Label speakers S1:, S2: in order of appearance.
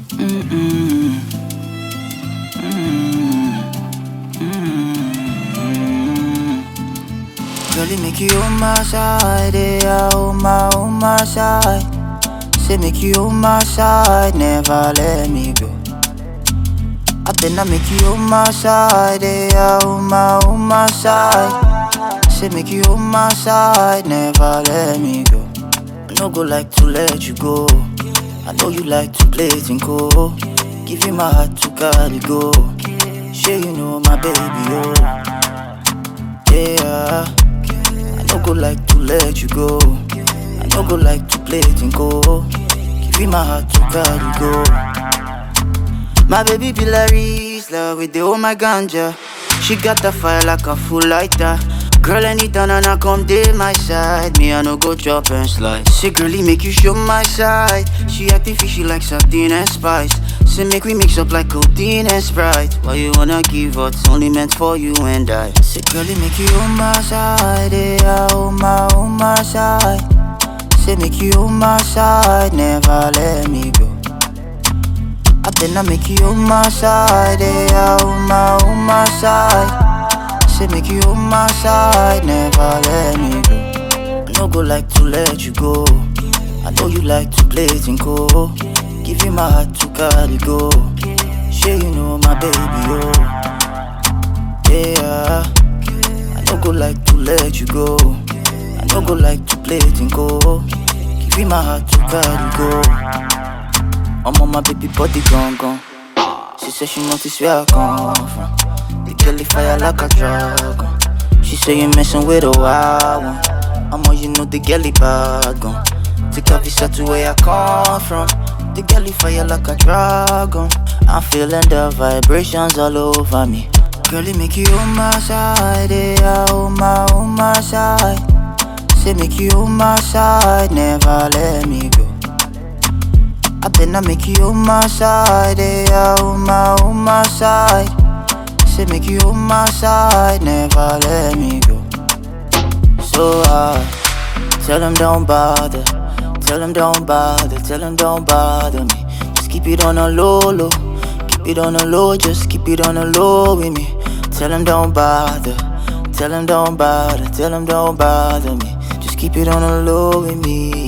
S1: Mm-mm. Mm-mm. Mm-mm. Girl, you make you on my side, yeah, on my side. Say make you on my side, never let me go. I better make you on my side, yeah, on my side. Say make you on my side, never let me go. I no go like to let you go. I know you like to play tinko. Give you my heart to carry go. Sure you know my baby, oh yeah. I no go like to let you go. I no go like to play tinko. Give you my heart to carry go. My baby be like Rizla with the oh my ganja. She got the fire like a full lighter. Girl, anytime and I come to my side, me I no go drop and slide. Say girlie make you show my side. She acting fishy like sardine and spice. Say make we mix up like codeine and Sprite. Why you wanna give up? It's only meant for you and I. Say girlie make you on my side, yeah, on my side. Say make you on my side, never let me go. I better make you on my side, yeah, on my side. Say make you on my side, never let me go. I no go like to let you go. I know you like to play tinko. Give you my heart to carry go. Sure you know my baby, oh yeah. I no go like to let you go. I no go like to play tinko. Give you my heart to carry go. I'm on my baby body gone. She said she noticed where I come from. The girl fire like a dragon. She say you messing with a wild one. I'm on you know the girl bad gun. Take a visa to where I come from. The girl fire like a dragon. I'm feeling the vibrations all over me. Girlie make you on my side, yeah, on my side. Say make you on my side, never let me go. I better make you on my side, yeah, on my side. Say make you on my side, never let me go. So tell them don't bother. Tell them don't bother. Tell them don't bother me. Just keep it on a low. Keep it on a low, just keep it on a low with me. Tell them don't bother. Tell them don't bother. Tell them don't bother me. Just keep it on a low with me.